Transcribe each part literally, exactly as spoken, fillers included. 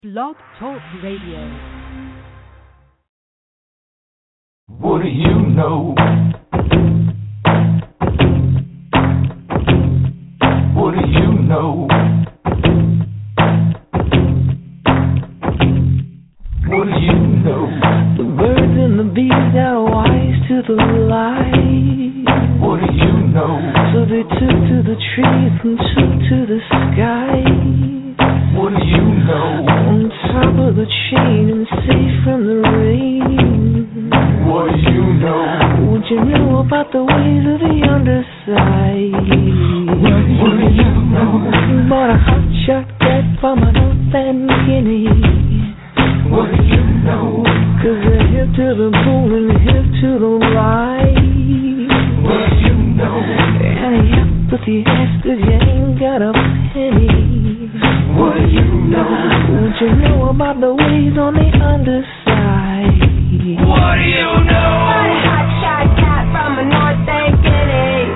Blog Talk Radio. What do you know? What do you know? What do you know? The birds and the bees got wise to the light. What do you know? So they took to the trees and took to the sky. What do you know? On top of the chain and safe from the rain. What do you know? What you know about the ways of the underside? What, what do you know? Bought a hot shot cat from a North End Guinea. What do you know? Cause they're hip to the bone and hip to the light. What do you know? And he up with the ass cause you ain't got a penny. What do you know? What you know about the ways on the underside? What do you know? Got a hot shot cat from a North End Guinea.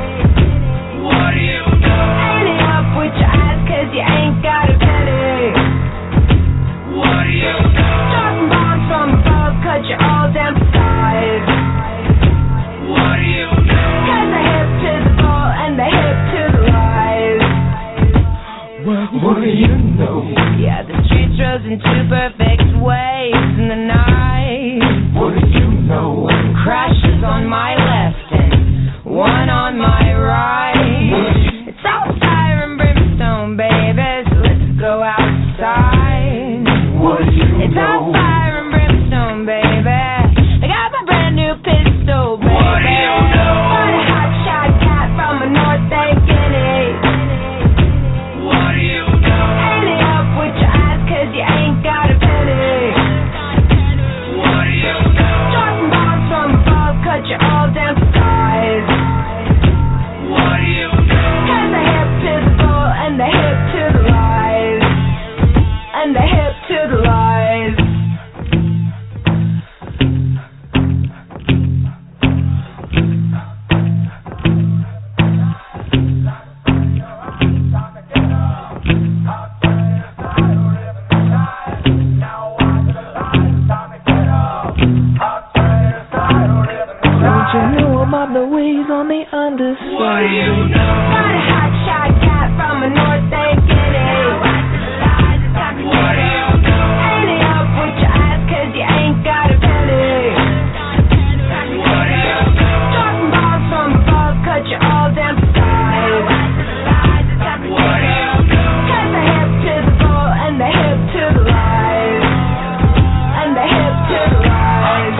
What do you know? Ain't it up with your ass cause you ain't got a penny. What do you know? Dropping bombs from above, cut you all down to size. What do you know? Cause the hip to the ball and the hip to the lies. What, what do you know? Yeah, the streets rose in two perfect waves in the night. What do you know? Crashes on my left and one on my right. It's all fire and brimstone, baby, so let's go outside. What do you It's all know? fire and brimstone, baby. I got my brand new pistol, baby. What do you know? Got a hot shot cat from a North End Guinea. What do you know? Ain't it up with your ass cause you ain't got a penny. What do you know? Dropping bombs from above, cut you all down to size. What do you know? Cause the hip to the bull and the hip to the lies. And the hip to the lies. What you know about the ways on the underside? What do you know? Got a hot shot cat from a North End Guinea. What do you know? Ain't it up with your ass cause you ain't got a penny. What do you know? Dropping bombs from above, cut you all down to size. What do you know? Cause the hip to the bull and the hip to the lies. And the hip to the lies.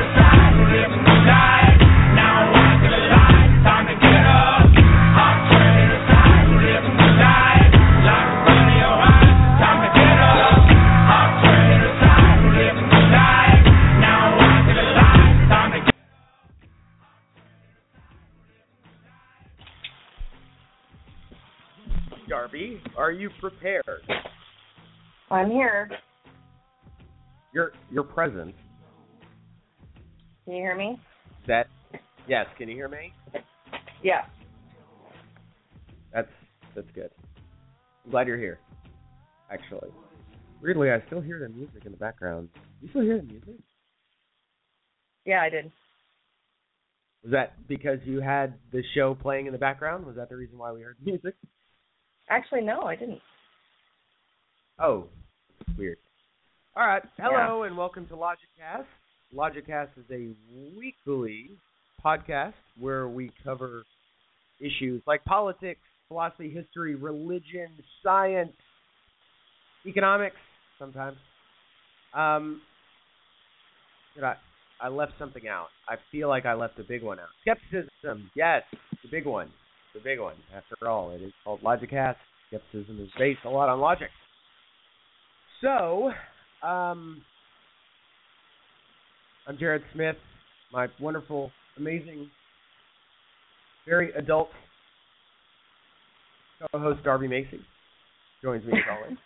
Darby, are you prepared? I'm here. You're you're present. Can you hear me? Set. Yes. Can you hear me? Yeah. That's that's good. I'm glad you're here. Actually, weirdly, I still hear the music in the background. You still hear the music? Yeah, I did. Was that because you had the show playing in the background? Was that the reason why we heard the music? Actually, no, I didn't. Oh, weird. All right. Hello and welcome to LogicCast. LogicCast is a weekly podcast where we cover issues like politics, philosophy, history, religion, science, economics, sometimes. Um, did I, I left something out. I feel like I left a big one out. Skepticism, yes, the big one. The big one. After all, it is called LogicCast. Skepticism is based a lot on logic. So, um, I'm Jared Smith. My wonderful, amazing, very adult co-host Darby Macy joins me as always.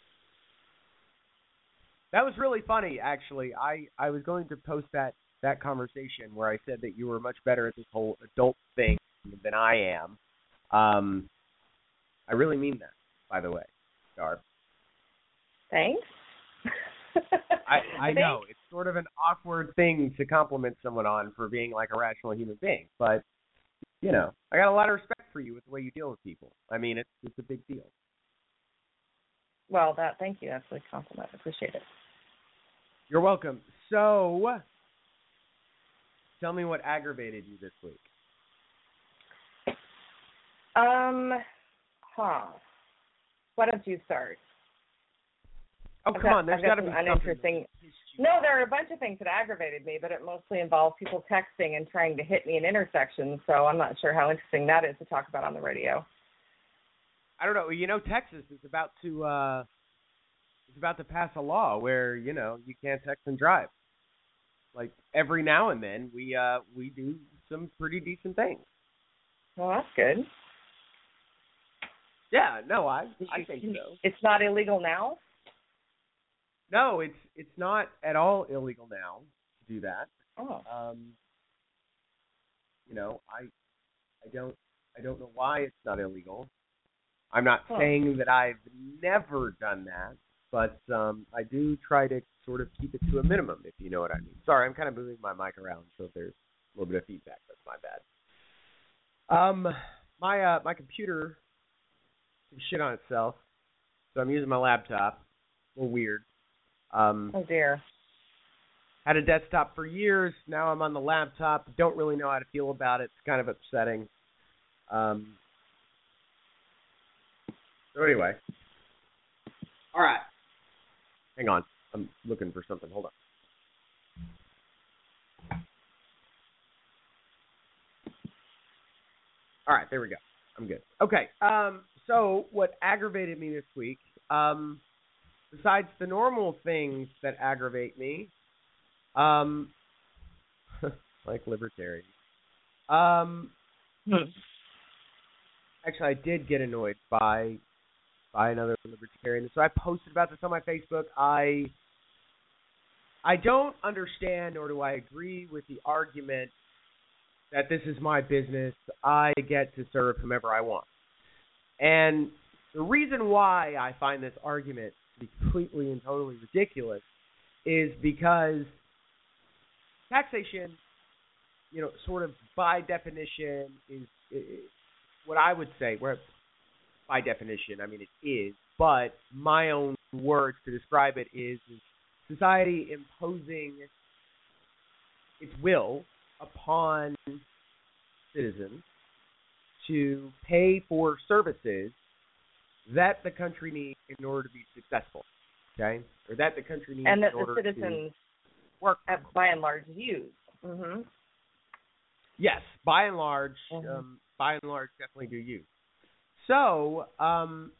That was really funny, actually. I, I was going to post that, that conversation where I said that you were much better at this whole adult thing than I am. Um, I really mean that, by the way, Darb. Thanks. I, I think- know. It's sort of an awkward thing to compliment someone on for being like a rational human being. But, you know, I got a lot of respect for you with the way you deal with people. I mean, it's it's a big deal. Well, that. Thank you. That's a compliment. I appreciate it. You're welcome. So, tell me what aggravated you this week. Um, huh. Why don't you start? Oh, I've come got- on. There's I've got got to be some something. uninteresting- that pissed you No, off. there are a bunch of things that aggravated me, but it mostly involved people texting and trying to hit me in intersections, so I'm not sure how interesting that is to talk about on the radio. I don't know. You know, Texas is about to uh, is about to pass a law where you know you can't text and drive. Like every now and then, we uh, we do some pretty decent things. Well, that's good. Yeah. No, I Did I you- think so. It's not illegal now? No, it's it's not at all illegal now to do that. Oh. Um, you know, I I don't I don't know why it's not illegal. I'm not Huh. saying that I've never done that, but um, I do try to sort of keep it to a minimum, if you know what I mean. Sorry, I'm kind of moving my mic around, so if there's a little bit of feedback, that's my bad. Um, my uh, my computer took shit on itself, so I'm using my laptop. A little weird. Um, Oh, dear. had a desktop for years. Now I'm on the laptop. Don't really know how to feel about it. It's kind of upsetting. Um, so anyway. All right. Hang on. I'm looking for something. Hold on. All right. There we go. I'm good. Okay. Um, so what aggravated me this week, um, besides the normal things that aggravate me, um, like libertarians, um, actually, I did get annoyed by by another libertarian. So I posted about this on my Facebook. I I don't understand, nor do I agree with the argument that this is my business. I get to serve whomever I want. And the reason why I find this argument to be completely and totally ridiculous is because taxation, you know, sort of by definition is, is what I would say, where by definition, I mean it is, but my own words to describe it is, is society imposing its will upon citizens to pay for services that the country needs in order to be successful, okay? Or that the country needs And that in the order citizens, to work. have, by and large, use. Mm-hmm. Yes, by and large, Mhm. um, by and large, definitely do use. So, um,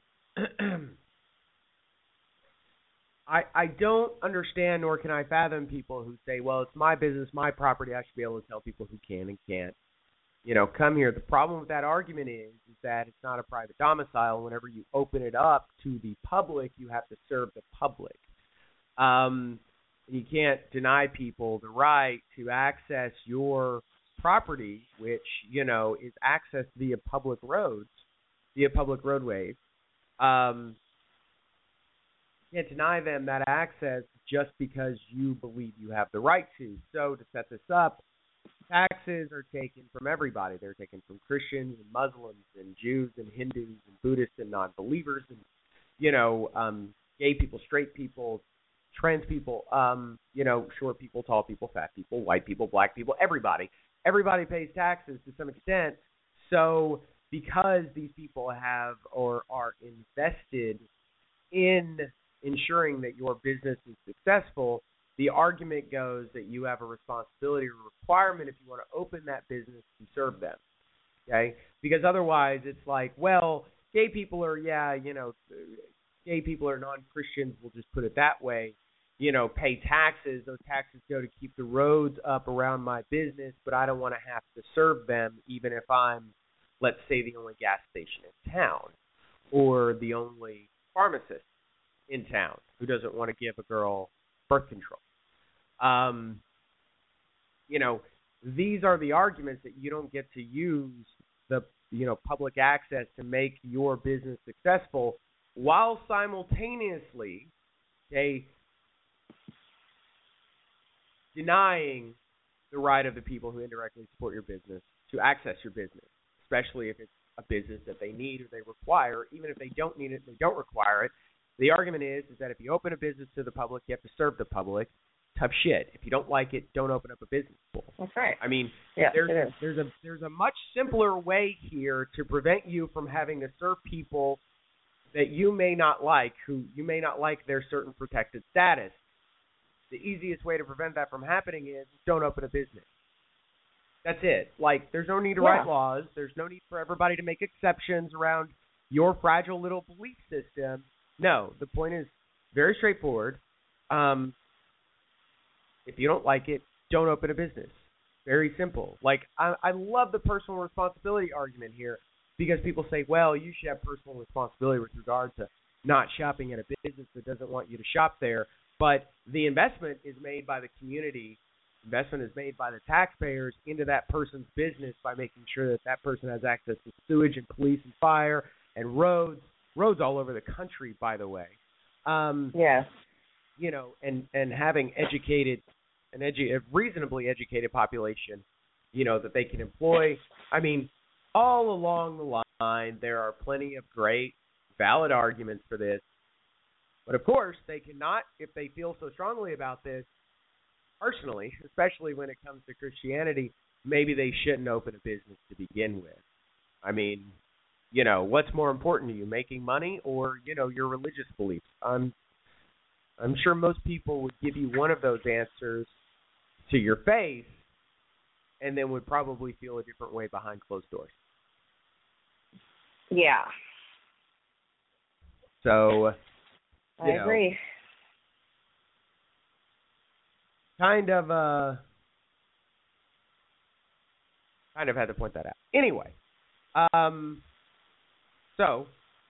I I don't understand, nor can I fathom people who say, "Well, it's my business, my property. I should be able to tell people who can and can't, you know, come here." The problem with that argument is, is that it's not a private domicile. Whenever you open it up to the public, you have to serve the public. Um, you can't deny people the right to access your property, which, you know, is accessed via public roads, via public roadways. Um, you can't deny them that access just because you believe you have the right to. So to set this up, taxes are taken from everybody. They're taken from Christians and Muslims and Jews and Hindus and Buddhists and non-believers and, you know, um, gay people, straight people, trans people, um, you know, short people, tall people, fat people, white people, black people, everybody. Everybody pays taxes to some extent. So because these people have or are invested in ensuring that your business is successful, the argument goes that you have a responsibility or requirement if you want to open that business to serve them. Okay? Because otherwise it's like, well, gay people are, yeah, you know, gay people are non-Christians, we'll just put it that way, you know, pay taxes. Those taxes go to keep the roads up around my business, but I don't want to have to serve them even if I'm, let's say, the only gas station in town or the only pharmacist in town who doesn't want to give a girl birth control. Um, you know, these are the arguments that you don't get to use the, you know, public access to make your business successful while simultaneously okay, denying the right of the people who indirectly support your business to access your business, especially if it's a business that they need or they require. Even if they don't need it, they don't require it. The argument is, is that if you open a business to the public, you have to serve the public. Tough shit. If you don't like it, don't open up a business. That's right. I mean, yeah, there's it is. there's a there's a much simpler way here to prevent you from having to serve people that you may not like, who you may not like their certain protected status. The easiest way to prevent that from happening is don't open a business. That's it. Like, there's no need to Yeah. write laws. There's no need for everybody to make exceptions around your fragile little belief system. No, the point is very straightforward. Um, if you don't like it, don't open a business. Very simple. Like, I, I love the personal responsibility argument here because people say, well, you should have personal responsibility with regard to not shopping at a business that doesn't want you to shop there. But the investment is made by the community. Investment is made by the taxpayers into that person's business by making sure that that person has access to sewage and police and fire and roads, roads all over the country, by the way. Um, Yes. You know, and, and having educated, an edu- a reasonably educated population, you know, that they can employ. I mean, all along the line, there are plenty of great, valid arguments for this. But, of course, they cannot, if they feel so strongly about this, personally, especially when it comes to Christianity, maybe they shouldn't open a business to begin with. I mean, you know, what's more important to you, making money or, you know, your religious beliefs? I'm, I'm sure most people would give you one of those answers to your face and then would probably feel a different way behind closed doors. Yeah. So, I you know, agree. Kind of, uh, kind of had to point that out. Anyway, um, so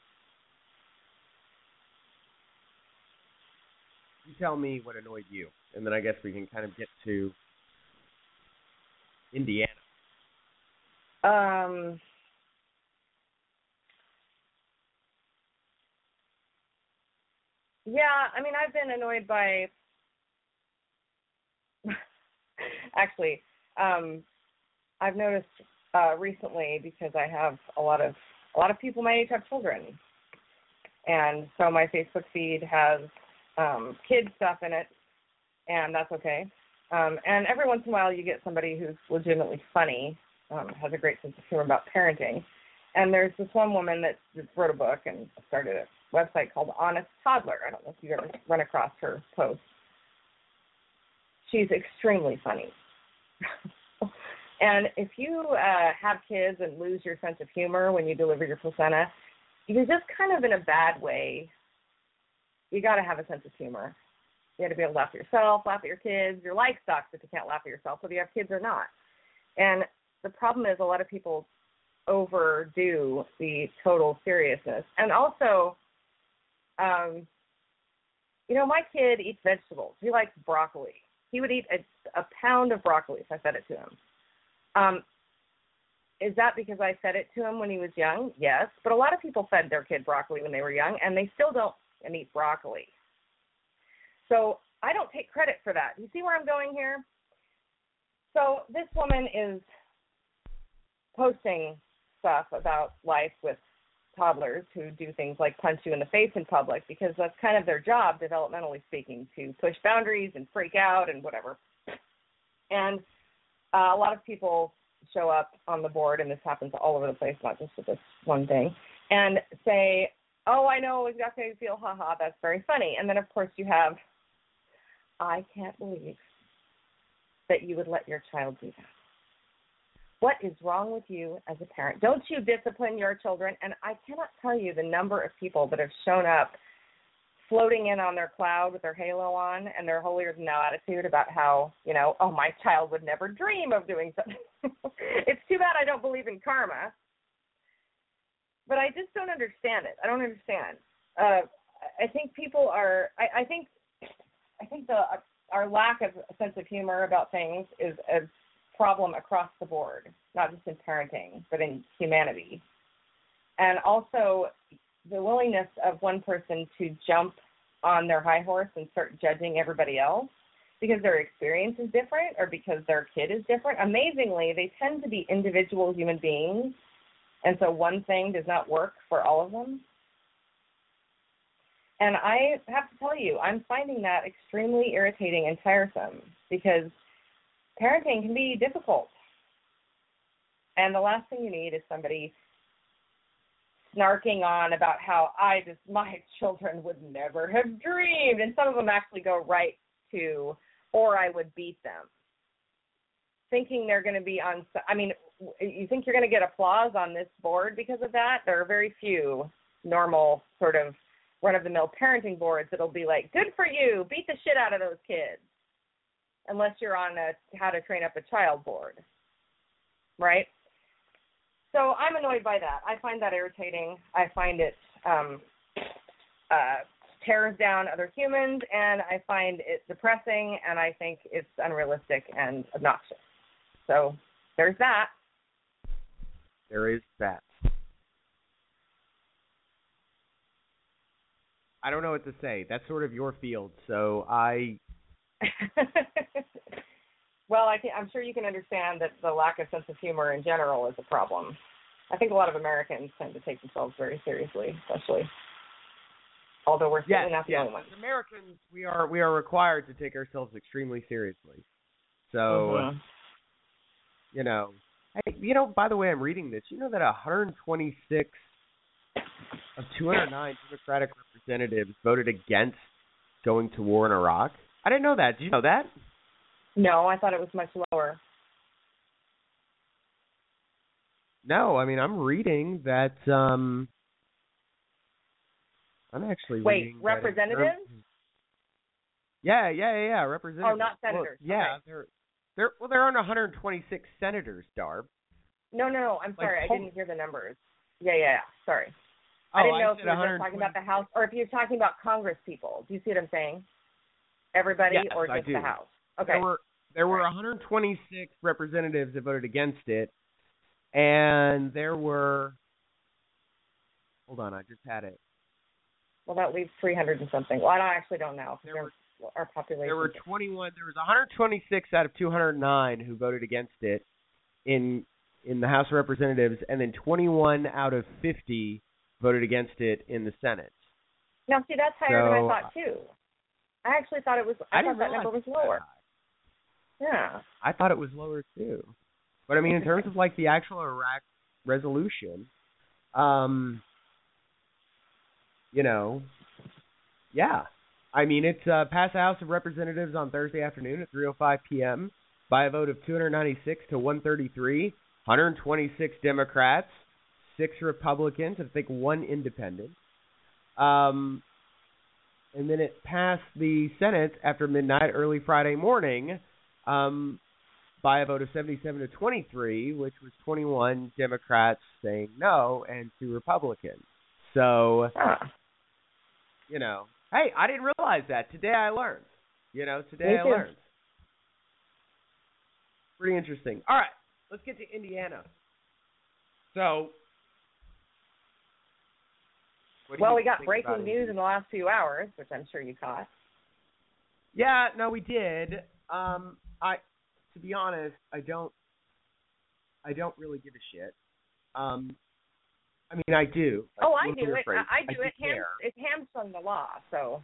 you tell me what annoyed you, and then I guess we can kind of get to Indiana. Um. Yeah, I mean, I've been annoyed by. Actually, um, I've noticed uh, recently because I have a lot of a lot of people my age have children, and so my Facebook feed has um, kid stuff in it, and that's okay. Um, and every once in a while, you get somebody who's legitimately funny, um, has a great sense of humor about parenting. And there's this one woman that just wrote a book and started a website called Honest Toddler. I don't know if you've ever run across her posts. She's extremely funny. And if you uh, have kids and lose your sense of humor when you deliver your placenta, you're just kind of in a bad way. You got to have a sense of humor. You got to be able to laugh at yourself, laugh at your kids. Your life sucks if you can't laugh at yourself, whether you have kids or not. And the problem is a lot of people overdo the total seriousness. And also, um, you know, my kid eats vegetables. He likes broccoli. He would eat a, a pound of broccoli if I fed it to him. Um, is that because I fed it to him when he was young? Yes. But a lot of people fed their kid broccoli when they were young, and they still don't and eat broccoli. So I don't take credit for that. You see where I'm going here? So this woman is posting stuff about life with toddlers who do things like punch you in the face in public because that's kind of their job, developmentally speaking, to push boundaries and freak out and whatever. And uh, a lot of people show up on the board, and this happens all over the place, not just with this one thing, and say, oh, I know exactly how you feel, haha, that's very funny. And then, of course, you have, I can't believe that you would let your child do that. What is wrong with you as a parent? Don't you discipline your children? And I cannot tell you the number of people that have shown up floating in on their cloud with their halo on and their holier-than-thou attitude about how, you know, oh, my child would never dream of doing something. It's too bad I don't believe in karma. But I just don't understand it. I don't understand. Uh, I think people are, I, I think I think the our lack of a sense of humor about things is a problem across the board, not just in parenting, but in humanity. And also the willingness of one person to jump on their high horse and start judging everybody else because their experience is different or because their kid is different. Amazingly, they tend to be individual human beings, and so one thing does not work for all of them. And I have to tell you, I'm finding that extremely irritating and tiresome because parenting can be difficult. And the last thing you need is somebody snarking on about how I just, my children would never have dreamed. And some of them actually go right to, or I would beat them. Thinking they're going to be on, I mean, you think you're going to get applause on this board because of that? There are very few normal sort of run-of-the-mill parenting boards that'll be like, good for you, beat the shit out of those kids. Unless you're on a how to train up a child board, right? So I'm annoyed by that. I find that irritating. I find it um, uh, tears down other humans, and I find it depressing, and I think it's unrealistic and obnoxious. So there's that. There is that. I don't know what to say. That's sort of your field, so I... Well, I can, I'm sure you can understand that the lack of sense of humor in general is a problem. I think a lot of Americans tend to take themselves very seriously, especially. Although we're certainly yes, not the yes. only ones. As Americans, we are we are required to take ourselves extremely seriously. So, Mm-hmm. you know, hey, you know. By the way, I'm reading this. You know that one hundred twenty-six of two hundred nine Democratic representatives voted against going to war in Iraq. I didn't know that. Did you know that? No, I thought it was much lower. No, I mean, I'm reading that, um, I'm actually Wait, reading... representatives? That yeah, yeah, yeah, yeah, representatives. Oh, not senators. Well, yeah, okay. they're, they're, well, there aren't one hundred twenty-six senators, Darb. No, no, no, I'm Like, sorry. I hold- didn't hear the numbers. Yeah, yeah, yeah. Sorry. Oh, I didn't know if said you were just talking about the House or if you're talking about Congress people. Do you see what I'm saying? Everybody Yes, or I just do. the House? Okay. There were there were Right. one hundred twenty-six representatives that voted against it, and there were. Hold on, I just had it. Well, that leaves three hundred and something. Well, I don't, actually don't know. There were our population. there were twenty-one. There was one hundred twenty-six out of two hundred nine who voted against it in in the House of Representatives, and then twenty-one out of fifty voted against it in the Senate. Now, see, that's higher So, than I thought too. I actually thought it was. I, I thought didn't that number realize was it was that lower. high. Yeah. I thought it was lower too. But I mean, in terms of like the actual Iraq resolution, um, you know, yeah. I mean, it's uh, passed the House of Representatives on Thursday afternoon at three oh five p.m. by a vote of two hundred ninety-six to one thirty-three, one hundred twenty-six Democrats, six Republicans, I think one independent. Um, and then it passed the Senate after midnight early Friday morning um, by a vote of seventy-seven to twenty-three, which was twenty-one Democrats saying no and two Republicans. So, Ah. you know, hey, I didn't realize that. Today I learned. You know, today Me I too. learned. Pretty interesting. All right, let's get to Indiana. So, what do Well, you we got think breaking about news Indiana? in the last few hours, which I'm sure you caught. Yeah, no, we did. Um, I, to be honest, I don't, I don't really give a shit. Um, I mean, I do. Oh, I Look do at your it. phrase. I, I do it. Ham, care. it's hamstrung the law, so.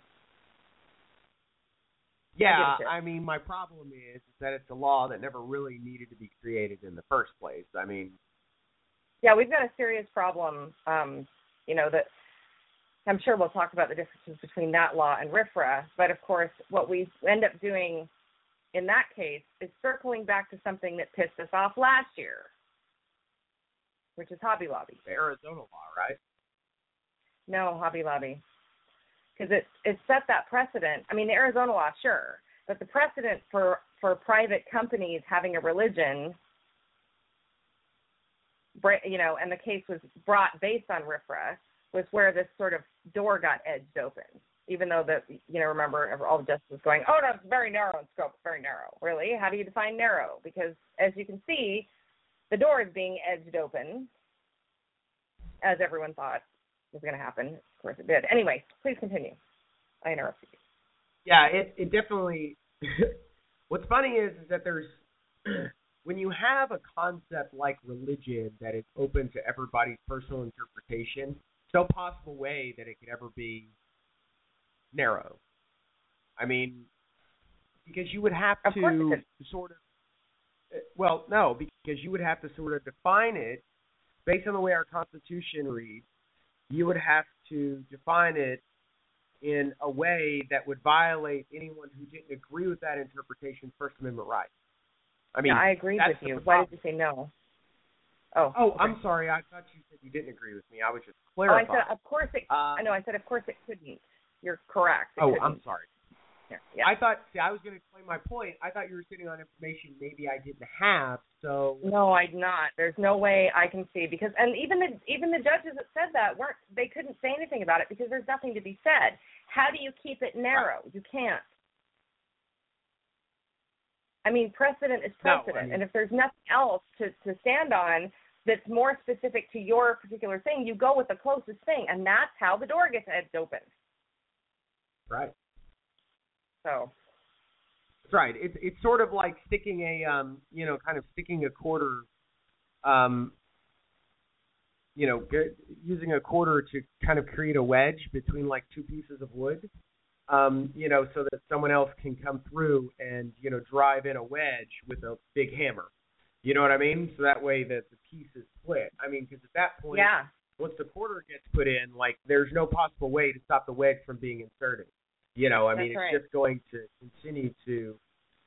Yeah, I give a shit. I mean, my problem is, is that it's a law that never really needed to be created in the first place. I mean, Yeah, we've got a serious problem. Um, you know that. I'm sure we'll talk about the differences between that law and RFRA, but of course, what we end up doing in that case is circling back to something that pissed us off last year, which is Hobby Lobby. the Arizona law, right? No, Hobby Lobby. Because it, it set that precedent. I mean, the Arizona law, sure, but the precedent for, for private companies having a religion, you know, and the case was brought based on RFRA, was where this sort of door got edged open. Even though, the you know, remember, all the justice was going, oh, no, it's very narrow in scope, very narrow. Really? How do you define narrow? Because, as you can see, the door is being edged open, as everyone thought was going to happen. Of course it did. Anyway, please continue. I interrupted you. Yeah, it it definitely. What's funny is, is that there's when you have a concept like religion that is open to everybody's personal interpretation, there's no possible way that it could ever be narrow. I mean, because you would have Of course to it sort of. Well, no, because you would have to sort of define it based on the way our Constitution reads. You would have to define it in a way that would violate anyone who didn't agree with that interpretation's First Amendment rights. I mean, yeah, I agreed that's with the you. Why problem. did you say no? Oh. Oh, okay. I'm sorry. I thought you said you didn't agree with me. I was just Oh, I clarifying. said, of course it. Uh, I know. I said, of course it couldn't. You're correct. It oh, couldn't. I'm sorry. Yeah. yeah. I thought, see, I was going to explain my point. I thought you were sitting on information maybe I didn't have, so. No, I'm not. There's no way I can see because, and even the even the judges that said that weren't. They couldn't say anything about it because there's nothing to be said. How do you keep it narrow? You can't. I mean, precedent is No, I precedent, mean- and if there's nothing else to to stand on that's more specific to your particular thing, you go with the closest thing, and that's how the door gets opened. Right. So. That's right. It's it's sort of like sticking a um you know kind of sticking a quarter, um. You know, get, using a quarter to kind of create a wedge between like two pieces of wood, um, you know, so that someone else can come through and you know drive in a wedge with a big hammer. You know what I mean? So that way that the piece is split. I mean, because at that point, Yeah. once the quarter gets put in, like there's no possible way to stop the wedge from being inserted. You know, I mean, That's it's right. just going to continue to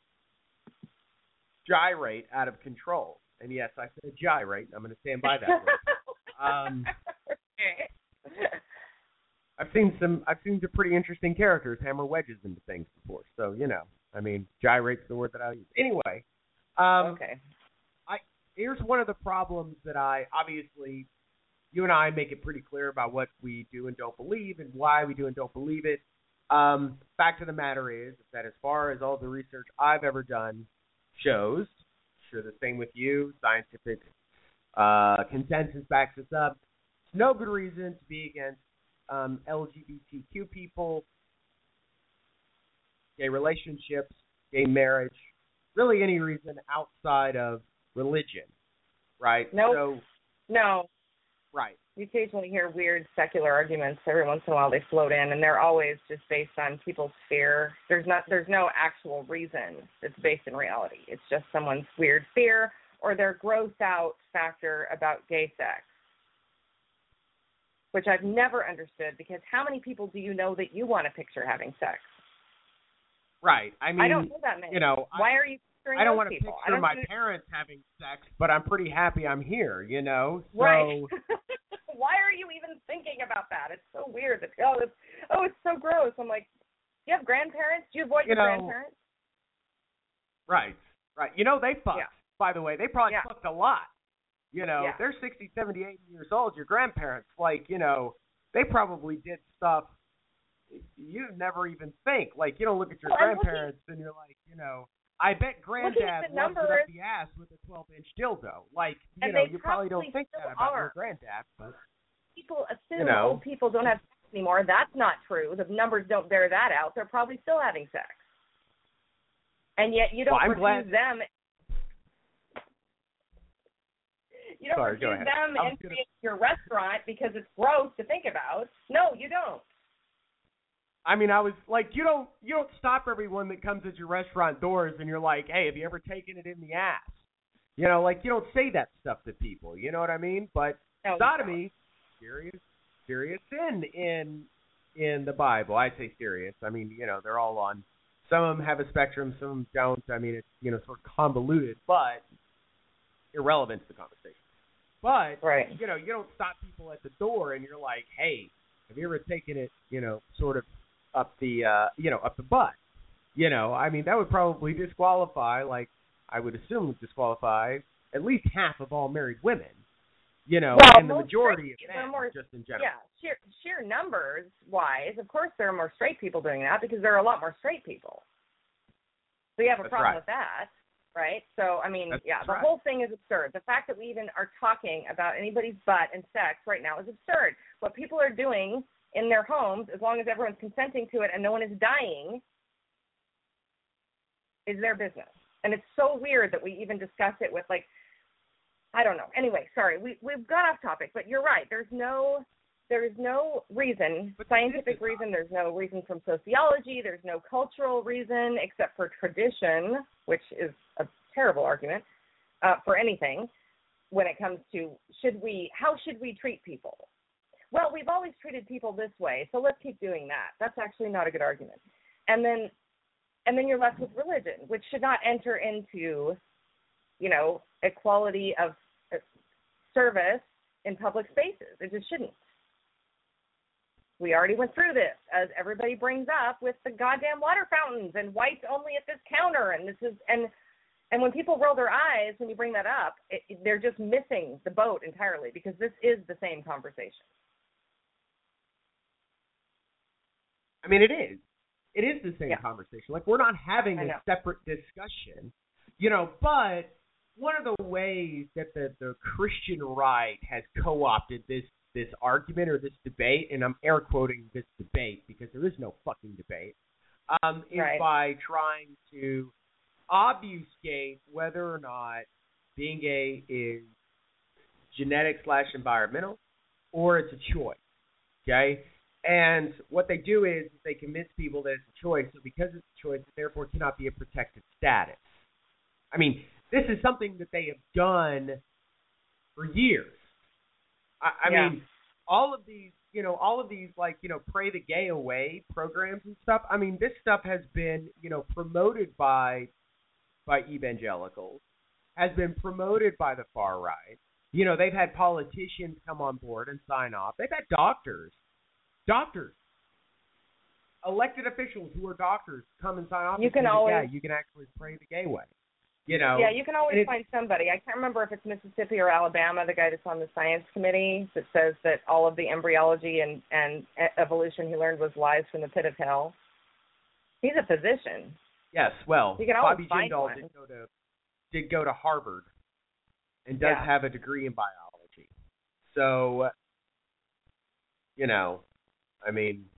gyrate out of control. And yes, I said gyrate. I'm going to stand by that word. Um, okay. I've seen some. I've seen some pretty interesting characters hammer wedges into things before. So you know, I mean, gyrate's the word that I use. Anyway, um, okay. I here's one of the problems that I obviously, you and I make it pretty clear about what we do and don't believe and why we do and don't believe it. Um, fact of the matter is that as far as all the research I've ever done shows, sure the same with you, scientific uh, consensus backs us up. There's no good reason to be against um, L G B T Q people, gay relationships, gay marriage, really any reason outside of religion, right? Nope. So, No. right. You occasionally hear weird secular arguments. Every once in a while they float in, and they're always just based on people's fear. There's not, there's no actual reason that's based in reality. It's just someone's weird fear or their grossed out factor about gay sex, which I've never understood because how many people do you know that you want to picture having sex? Right. I mean, I don't know that many. you know, Why are you picturing I don't those want to people? picture I don't my do- parents having sex, but I'm pretty happy I'm here, you know? So, Right. Why are you even thinking about that? It's so weird. That, oh, it's, oh, it's so gross. I'm like, do you have grandparents? Do you avoid You your know, grandparents? right, right. You know, they fucked, Yeah. by the way. They probably Yeah. fucked a lot. You know, Yeah. they're sixty, seventy, eighty years old. Your grandparents, like, you know, they probably did stuff you never even think. Like, you don't look at your Well, I'm looking- grandparents and you're like, you know, I bet granddad the loves it numbers- up the ass with a twelve-inch dildo. Like, you And know, they you probably don't probably think still that about your are. granddad, but People assume You know. old people don't have sex anymore. That's not true. The numbers don't bear that out. They're probably still having sex. And yet you don't Well, I'm refuse glad- them. You don't Sorry, go refuse ahead. them I was entry gonna- into your restaurant because it's gross to think about. No, you don't. I mean, I was like, you don't you don't stop everyone that comes at your restaurant doors and you're like, hey, have you ever taken it in the ass? You know, like you don't say that stuff to people. You know what I mean? But No, you sodomy, serious, serious sin in in the Bible. I say serious. I mean, you know, they're all on. Some of them have a spectrum, some of them don't. I mean, it's you know sort of convoluted, but irrelevant to the conversation. But Right. you know, you don't stop people at the door and you're like, hey, have you ever taken it, you know, sort of up the, uh, you know, up the butt? You know, I mean, that would probably disqualify, like, I would assume would disqualify at least half of all married women. You know, Well, and the most majority straight- of they're men, more- just in general. Yeah, sheer sheer numbers wise, of course there are more straight people doing that because there are a lot more straight people. So you have a That's problem right. with that, right? So I mean, That's yeah, the right. whole thing is absurd. The fact that we even are talking about anybody's butt and sex right now is absurd. What people are doing in their homes, as long as everyone's consenting to it and no one is dying, is their business. And it's so weird that we even discuss it with, like, I don't know. Anyway, sorry, we, we've got off topic, but you're right. There's no there is no reason, But scientific reason. There's no reason from sociology. There's no cultural reason except for tradition, which is a terrible argument uh, for anything when it comes to should we, how should we treat people? Well, we've always treated people this way, so let's keep doing that. That's actually not a good argument. And then, and then you're left with religion, which should not enter into, you know, equality of service in public spaces. It just shouldn't. We already went through this, as everybody brings up, with the goddamn water fountains and whites only at this counter, and this is and and when people roll their eyes when you bring that up, it, it, they're just missing the boat entirely, because this is the same conversation. I mean, it is. It is the same Yeah. conversation. Like, we're not having I a know. separate discussion, you know, but one of the ways that the, the Christian right has co-opted this this argument or this debate, and I'm air quoting this debate because there is no fucking debate, um, is Right. by trying to obfuscate whether or not being gay is genetic slash environmental or it's a choice, okay? And what they do is they convince people that it's a choice, so because it's a choice, it therefore cannot be a protected status. I mean, this is something that they have done for years. I, I Yeah. mean, all of these, you know, all of these, like, you know, pray the gay away programs and stuff. I mean, this stuff has been, you know, promoted by by evangelicals, has been promoted by the far right. You know, they've had politicians come on board and sign off. They've had doctors, doctors, elected officials who are doctors come and sign off. You and can say, always- yeah, you can actually pray the gay way. You know, Yeah, you can always and it- find somebody. I can't remember if it's Mississippi or Alabama, the guy that's on the science committee that says that all of the embryology and, and evolution he learned was lies from the pit of hell. He's a physician. Yes, well, You can always Bobby find Jindal one. did go to did go to Harvard and does Yeah. have a degree in biology. So, you know, I mean,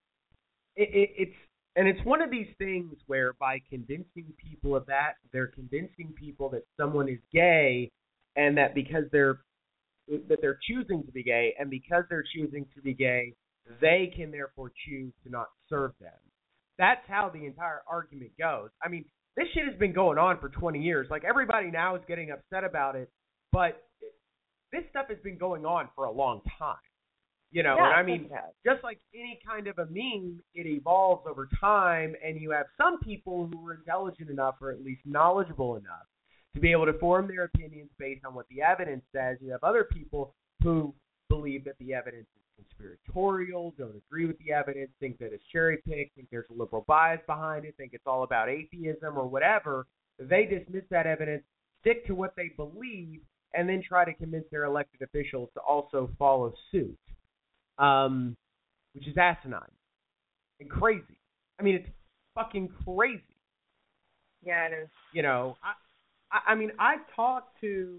it, it, it's and it's one of these things where by convincing people of that, they're convincing people that someone is gay, and that because they're that they're choosing to be gay, and because they're choosing to be gay, they can therefore choose to not serve them. That's how the entire argument goes. I mean, this shit has been going on for twenty years. Like, everybody now is getting upset about it, but this stuff has been going on for a long time. You know, Yeah, and I of course mean, it has. just like any kind of a meme, it evolves over time, and you have some people who are intelligent enough, or at least knowledgeable enough, to be able to form their opinions based on what the evidence says. You have other people who believe that the evidence is conspiratorial, don't agree with the evidence, think that it's cherry-picked, think there's a liberal bias behind it, think it's all about atheism or whatever. They dismiss that evidence, stick to what they believe, and then try to convince their elected officials to also follow suit, um, which is asinine and crazy. I mean, it's fucking crazy. Yeah, it is. You know, I, I, I mean, I've talked to,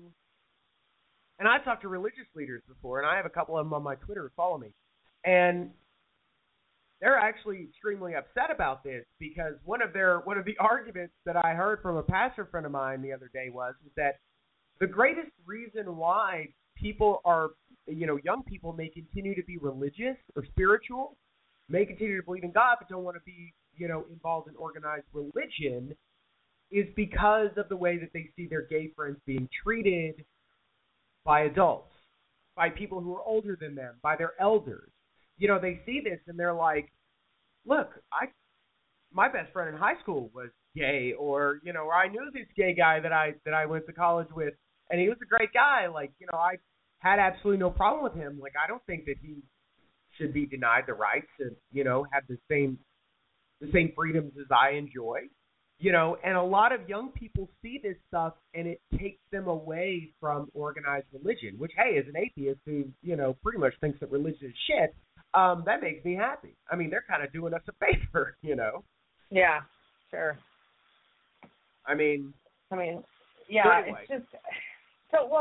and I've talked to religious leaders before, and I have a couple of them on my Twitter who follow me, and they're actually extremely upset about this because one of their one of the arguments that I heard from a pastor friend of mine the other day was, was that the greatest reason why people are, you know, young people may continue to be religious or spiritual, may continue to believe in God, but don't want to be, you know, involved in organized religion, is because of the way that they see their gay friends being treated by adults, by people who are older than them, by their elders. You know, they see this and they're like, look, I, my best friend in high school was gay, or, you know, or I knew this gay guy that I that I went to college with, and he was a great guy. Like, you know, I had absolutely no problem with him. Like, I don't think that he should be denied the right to, you know, have the same the same freedoms as I enjoy. You know, and a lot of young people see this stuff, and it takes them away from organized religion, which, hey, as an atheist who, you know, pretty much thinks that religion is shit, um, that makes me happy. I mean, they're kind of doing us a favor, you know. Yeah, sure. I mean, I mean, yeah, so anyway. it's just so. Well,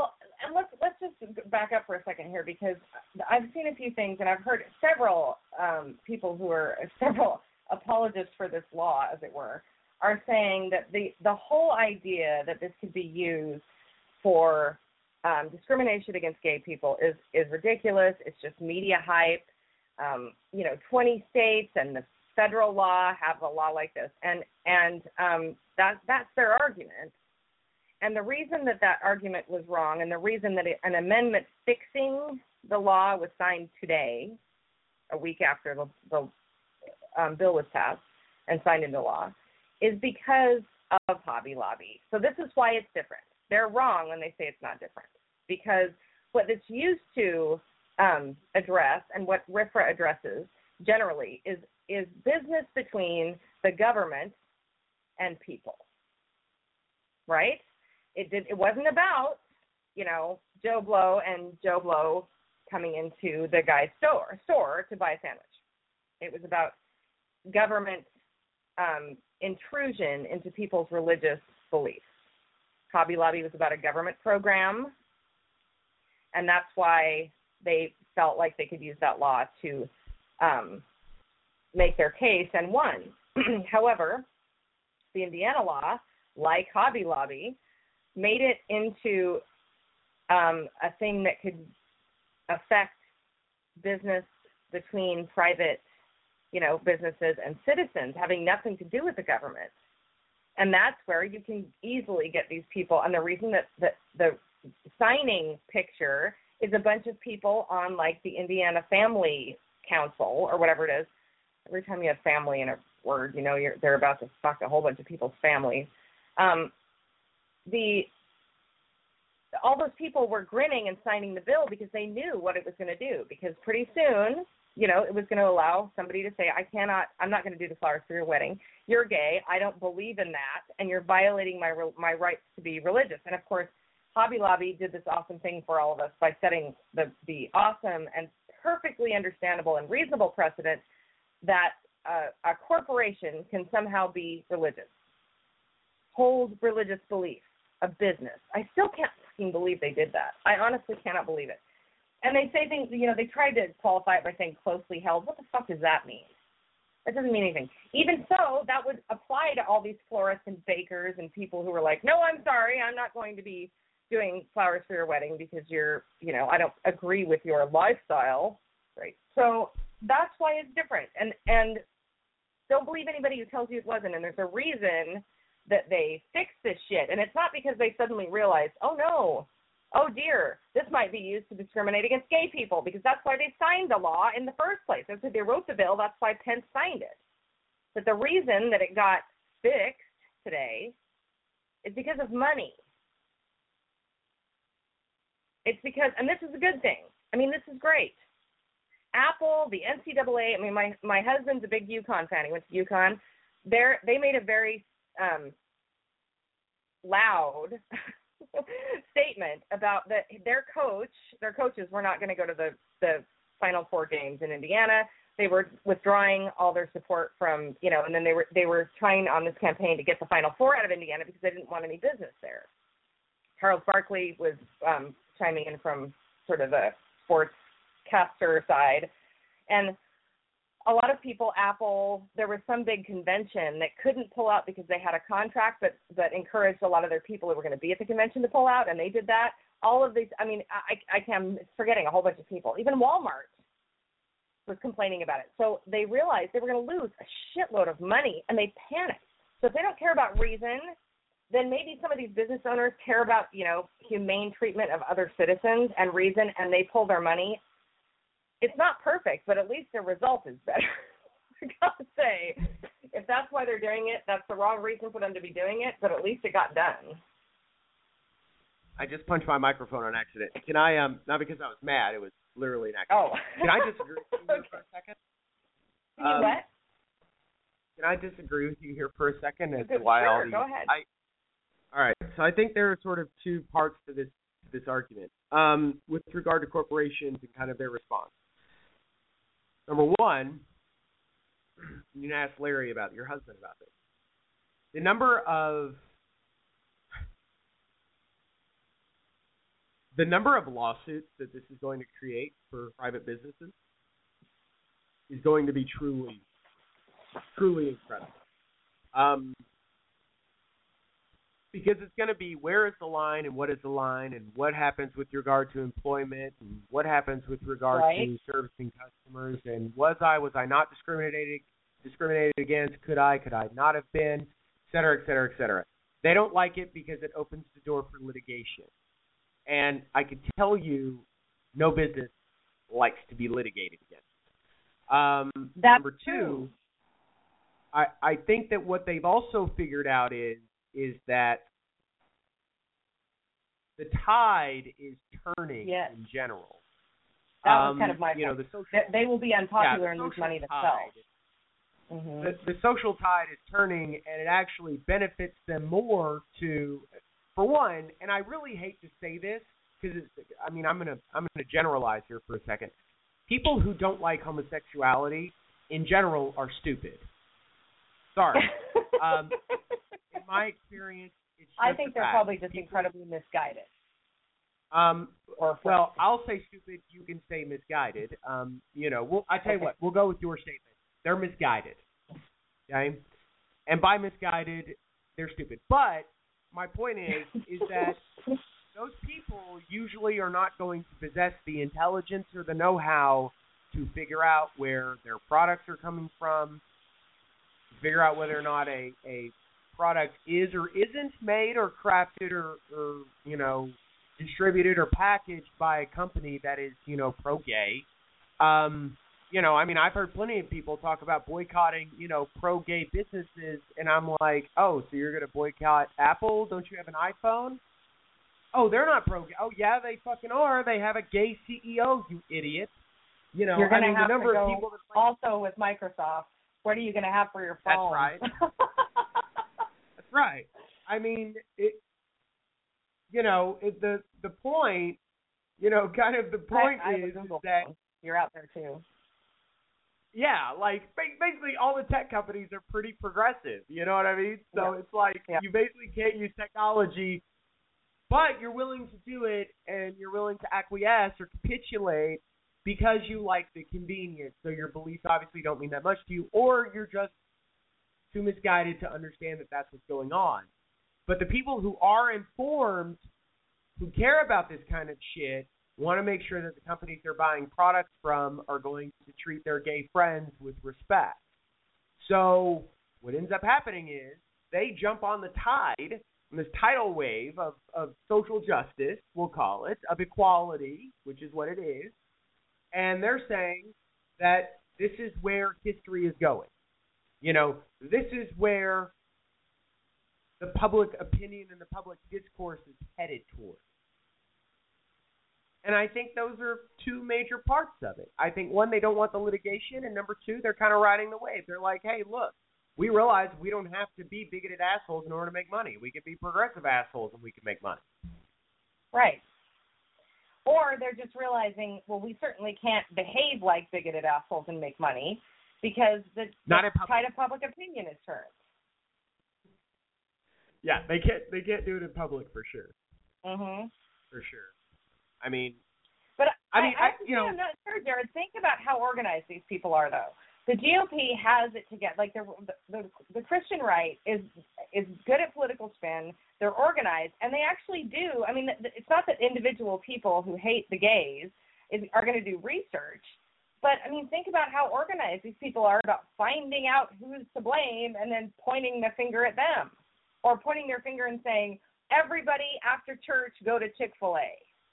and let's let's just back up for a second here, because I've seen a few things, and I've heard several um, people who are several apologists for this law, as it were, are saying that the the whole idea that this could be used for um, discrimination against gay people is is ridiculous. It's just media hype. Um, you know, twenty states and the federal law have a law like this, and and um, that that's their argument. And the reason that that argument was wrong, and the reason that it, an amendment fixing the law was signed today, a week after the, the um, bill was passed and signed into law, is because of Hobby Lobby. So this is why it's different. They're wrong when they say it's not different, because what it's used to um, address, and what R F R A addresses generally, is is business between the government and people, right? It did. It wasn't about, you know, Joe Blow and Joe Blow coming into the guy's store store to buy a sandwich. It was about government um, intrusion into people's religious beliefs. Hobby Lobby was about a government program, and that's why they felt like they could use that law to um, make their case, and won. However, the Indiana law, like Hobby Lobby, made it into um, a thing that could affect business between private, you know, businesses and citizens, having nothing to do with the government. And that's where you can easily get these people. And the reason that, that the signing picture is a bunch of people on, like, the Indiana Family Council or whatever it is. Every time you have family in a word, you know, you're, they're about to fuck a whole bunch of people's families. Um, the all those people were grinning and signing the bill because they knew what it was going to do, because pretty soon, you know, it was going to allow somebody to say, I cannot, I'm not going to do the flowers for your wedding. You're gay. I don't believe in that, and you're violating my my rights to be religious. And, of course, Hobby Lobby did this awesome thing for all of us by setting the, the awesome and perfectly understandable and reasonable precedent that uh, a corporation can somehow be religious, hold religious beliefs, a business. I still can't fucking believe they did that. I honestly cannot believe it. And they say things, you know, they tried to qualify it by saying closely held. What the fuck does that mean? That doesn't mean anything. Even so, that would apply to all these florists and bakers and people who were like, no, I'm sorry, I'm not going to be doing flowers for your wedding because you're, you know, I don't agree with your lifestyle. Right. So that's why it's different. And and don't believe anybody who tells you it wasn't. And there's a reason that they fixed this shit. And it's not because they suddenly realized, oh, no, oh, dear, this might be used to discriminate against gay people, because that's why they signed the law in the first place. That's why they wrote the bill. That's why Pence signed it. But the reason that it got fixed today is because of money. It's because, and this is a good thing. I mean, this is great. Apple, the N C double A, I mean, my, my husband's a big UConn fan. He went to UConn. They're, they made a very um, loud statement about that their coach, their coaches were not going to go to the, the Final Four games in Indiana. They were withdrawing all their support from, you know, and then they were they were trying on this campaign to get the Final Four out of Indiana because they didn't want any business there. Charles Barkley was um, chiming in from sort of the sportscaster side, and a lot of people, Apple, there was some big convention that couldn't pull out because they had a contract, but but encouraged a lot of their people who were going to be at the convention to pull out, and they did that. All of these, I mean, I, I can't, forgetting a whole bunch of people. Even Walmart was complaining about it. So they realized they were going to lose a shitload of money, and they panicked. So if they don't care about reason, then maybe some of these business owners care about, you know, humane treatment of other citizens and reason, and they pull their money. It's not perfect, but at least the result is better. I gotta say, if that's why they're doing it, that's the wrong reason for them to be doing it, but at least it got done. I just punched my microphone on accident. Can I, um, not because I was mad, it was literally an accident. Oh. Can I disagree with you Okay. for a second? Can you Um, what? Can I disagree with you here for a second as to Sure, why all these, go ahead. I, all right, so I think there are sort of two parts to this this argument um, with regard to corporations and kind of their response. Number one, you can ask Larry about it, your husband about this. The number of the number of lawsuits that this is going to create for private businesses is going to be truly, truly incredible. Um, because it's going to be where is the line and what is the line and what happens with regard to employment and what happens with regard Right. to servicing customers and was I, was I not discriminated, discriminated against, could I, could I not have been, et cetera, et cetera, et cetera. They don't like it because it opens the door for litigation. And I can tell you no business likes to be litigated against. Um, That's number two, true. I, I think that what they've also figured out is is that the tide is turning Yes. in general. That was Um, kind of my you know, point. the social, They, they will be unpopular yeah, and the lose social money tide, themselves. hmm the, the social tide is turning, and it actually benefits them more to, for one, and I really hate to say this because it's, I mean, I'm gonna I'm gonna generalize here for a second. People who don't like homosexuality in general are stupid. Sorry. um, in my experience, it's just I think a they're fact. probably just People- incredibly misguided. Um, Or well, I'll say stupid. You can say misguided. Um, you know, we'll, I tell you Okay. what, we'll go with your statement. They're misguided. Okay, and by misguided, they're stupid. But my point is, is that those people usually are not going to possess the intelligence or the know-how to figure out where their products are coming from, to figure out whether or not a, a product is or isn't made or crafted or, or, you know, distributed or packaged by a company that is, you know, pro-gay. Um, you know, I mean, I've heard plenty of people talk about boycotting, you know, pro-gay businesses, and I'm like, oh, so you're going to boycott Apple? Don't you have an iPhone? Oh, they're not pro-gay. Oh, yeah, they fucking are. They have a gay C E O, you idiot. You know, You're I gonna mean, have the number to of go people that like, also with Microsoft. What are you going to have for your That's phone? right. That's right. I mean, it. You know, it, the the point, you know, kind of the point I, I have a is, is Google that phone. You're out there too. yeah, like ba- basically all the tech companies are pretty progressive. You know what I mean? So Yeah. it's like Yeah. you basically can't use technology, but you're willing to do it and you're willing to acquiesce or capitulate because you like the convenience. So your beliefs obviously don't mean that much to you, or you're just too misguided to understand that that's what's going on. But the people who are informed, who care about this kind of shit, want to make sure that the companies they're buying products from are going to treat their gay friends with respect. So what ends up happening is they jump on the tide, on this tidal wave of, of social justice, we'll call it, of equality, which is what it is, and they're saying that this is where history is going. You know, this is where the public opinion and the public discourse is headed toward. And I think those are two major parts of it. I think, one, they don't want the litigation, and number two, they're kind of riding the wave. They're like, hey, look, we realize we don't have to be bigoted assholes in order to make money. We can be progressive assholes and we can make money. Right. Or they're just realizing, well, we certainly can't behave like bigoted assholes and make money because the, Not the in public. tide of public opinion is turned. Yeah, they can't they can't do it in public for sure. Mm-hmm. For sure. I mean, But I mean, I, I, have to you say, know, I'm not sure, Jared. Think about how organized these people are, though. The G O P has it together. Like the, the the Christian right is is good at political spin. They're organized, and they actually do. I mean, it's not that individual people who hate the gays is, are going to do research, but I mean, think about how organized these people are about finding out who's to blame and then pointing the finger at them, or pointing their finger and saying, "Everybody after church go to Chick-fil-A."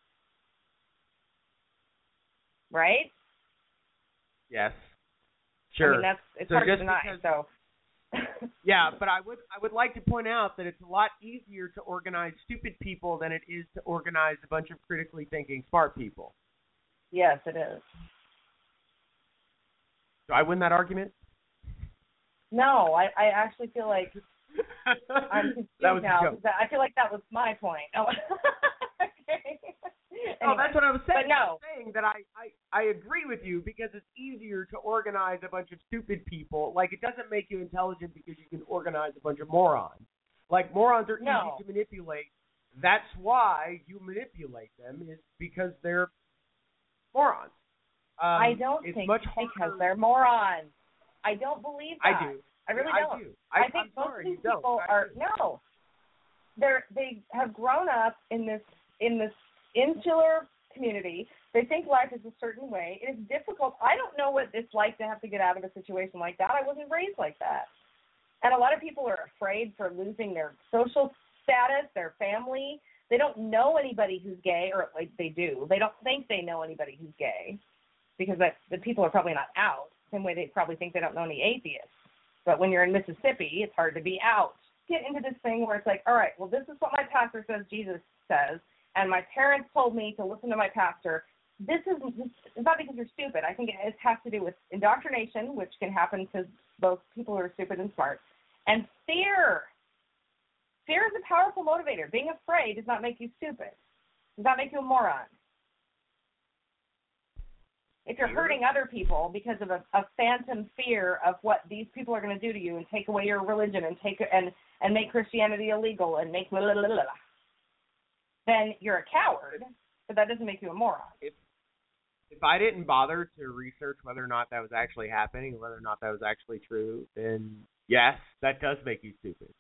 Right? yes. Sure. I mean, that's it's So hard to just deny. because- So. Yeah, but I would I would like to point out that it's a lot easier to organize stupid people than it is to organize a bunch of critically thinking smart people. Yes, it is. Do I win that argument? No, I, I actually feel like I'm confused that was now. a joke. 'Cause I feel like that was my point. Oh, okay. No, Anyway, that's what I was saying. But no. I was saying that I, I, I agree with you because it's easier to organize a bunch of stupid people. Like, it doesn't make you intelligent because you can organize a bunch of morons. Like, morons are No. easy to manipulate That's why you manipulate them, is because they're morons. Um, I don't it's think much it's harder. because they're morons. I don't believe that. I do. I really I don't. do. I, I think I'm most sorry, of these you don't. people I are do. no. They're they have grown up in this in this insular community. They think life is a certain way. It is difficult. I don't know what it's like to have to get out of a situation like that. I wasn't raised like that. And a lot of people are afraid for losing their social status, their family. They don't know anybody who's gay, or like they do. They don't think they know anybody who's gay because that, the people are probably not out. Same way they probably think they don't know any atheists. But when you're in Mississippi, it's hard to be out. Get into this thing where it's like, all right, well, this is what my pastor says Jesus says, and my parents told me to listen to my pastor. This is it's not because you're stupid. I think it has to do with indoctrination, which can happen to both people who are stupid and smart, and fear. Fear is a powerful motivator. Being afraid does not make you stupid. Does not make you a moron. If you're hurting other people because of a, a phantom fear of what these people are going to do to you and take away your religion and take and and make Christianity illegal and make blah, blah, blah, blah, then you're a coward. But that doesn't make you a moron. If if I didn't bother to research whether or not that was actually happening, whether or not that was actually true, then yes, that does make you stupid.